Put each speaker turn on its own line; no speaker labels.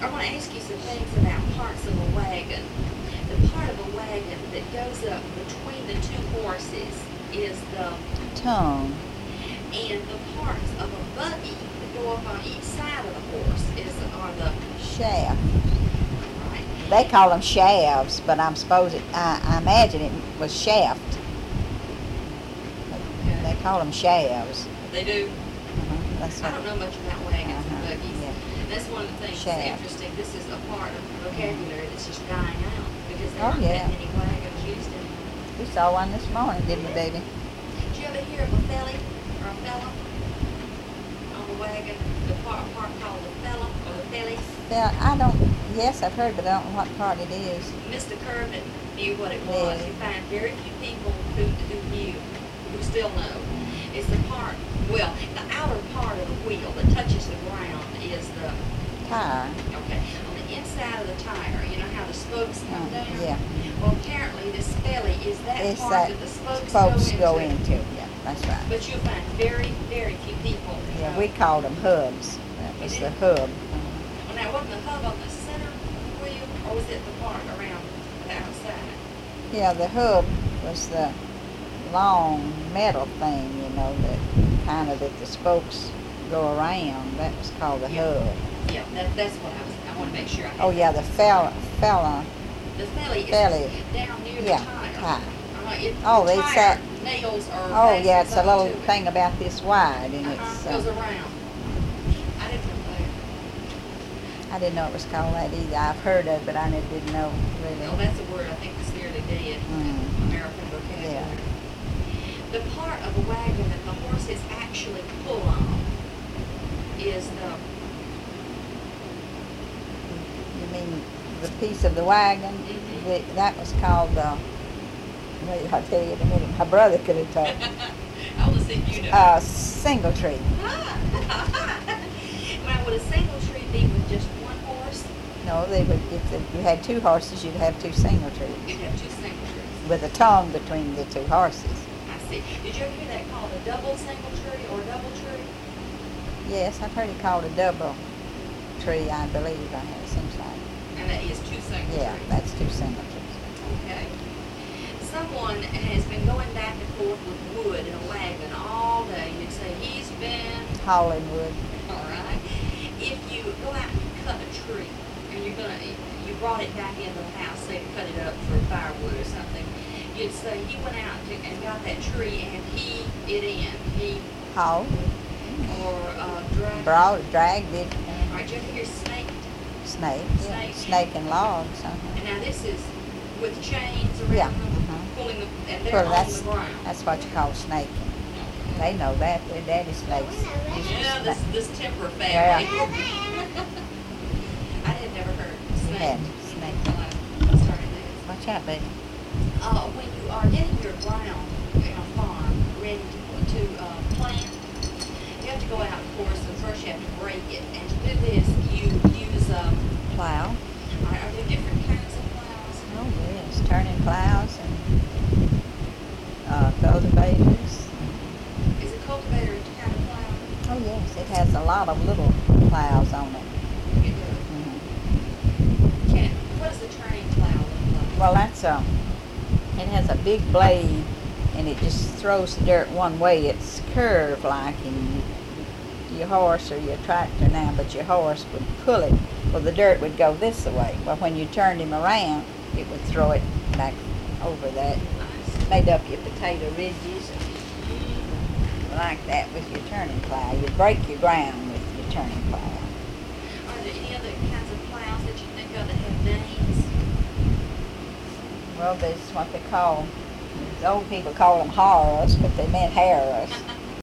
I want to ask you some things about parts of a wagon. The part of a wagon that goes up between the two horses is the
tongue.
and the parts of a buggy that go up on each side of the horse are the
Shaft.
right.
They call them shafts, but I imagine it was shaft.
Okay.
They call them shafts.
They do.
That's
I
what.
don't know much about wagons and buggies.
Yeah.
That's one of the things
Shaft.
that's interesting. This is a part of the vocabulary that's just dying out because there
Oh,
aren't
yeah.
that many wagons used anymore.
We saw one this morning, didn't we, baby?
Did you ever hear of a felly or a fella on the wagon? The part called the fella or the felly?
Yeah, I don't. Yes, I've heard, but I don't know what part it is.
Mr. Kermit knew what it was.
Yeah.
You find very few people who knew, who still know. It's the part, well, the outer part of the wheel that touches the ground is the,
Tire.
okay, on the inside of the tire, you know how the spokes come down?
Yeah.
Well, apparently this belly is that
It's
part
that
that the spokes
go into. Yeah, that's right.
But you'll find very, very few people. who
Yeah,
know.
we called them hubs. That was the hub.
Well, now, wasn't the hub on the center of the wheel, or was it the part around the outside?
Yeah, the hub was the long metal thing, you know, that kind of that the spokes go around. That was called the
Yeah.
hub.
Yeah, that's what I want to make sure I had.
Oh yeah, the fella.
The felly is
Felly.
down near
Yeah,
the tire.
tire.
The
they
tire
sat.
nails are.
Oh yeah, it's a
fastened
little
onto it.
thing about this wide, and it's.
Goes around. I didn't know that.
I didn't know it was called that either. I've heard of it, but I didn't know
Oh,
really.
that's a word I think that's nearly dead in American vocabulary.
Yeah.
The part of a wagon that the horses actually pull on is the.
You mean the piece of the wagon?
Mhm.
That was called the. Wait, I'll tell you in a minute. My brother could have told.
I was thinking you know.
Single tree.
Now, would a single tree be with just one horse?
No, they would. If you had two horses, you'd have two single trees
You'd have two single trees.
with a tongue between the two horses.
I see. Did you ever hear that called a double single tree or double tree?
Yes, I've heard it called a double tree. I believe it seems like.
And that is two single
Yeah,
trees.
that's two single trees.
Okay. Someone has been going back and forth with wood in a wagon all day. You'd say he's been,
Hauling wood.
all right. If you go out and cut a tree and you brought it back into the house, say to cut it up for firewood or something, you'd say he went out and got that tree and he it in. He
Hauled.
dragged.
Dragged it.
All right, you ever hear snake?
Snake. Yeah.
Snake.
Snake and logs.
And now this is with chains around
Yeah,
them, pulling them, and they're
Well,
on the ground.
that's what you call snaking. They know that. Their daddy snakes.
Yeah, this temper family.
Yeah.
I had never heard snake.
had snake.
until I started this.
Watch out, baby.
When you are getting your ground in a farm ready to plant, you have to go out, of course, and first you have to break it. And to do this, you use
Plow.
are there different kinds of plows?
Oh yes, turning plows and cultivators.
Is a cultivator a kind of plow?
Oh yes, it has a lot of little plows on it.
It does. What does the turning plow look like?
Well, it has a big blade, and it just throws the dirt one way. It's curved like, and your horse or your tractor now, but your horse would pull it. Well, the dirt would go this way. Well, when you turned him around, it would throw it back over that.
Nice.
Made up your potato ridges like that with your turning plow. You'd break your ground with your turning plow.
Are there any other kinds of plows that you think of that have names?
Well, there's what they call, the old people call them harrows, but they meant harrows.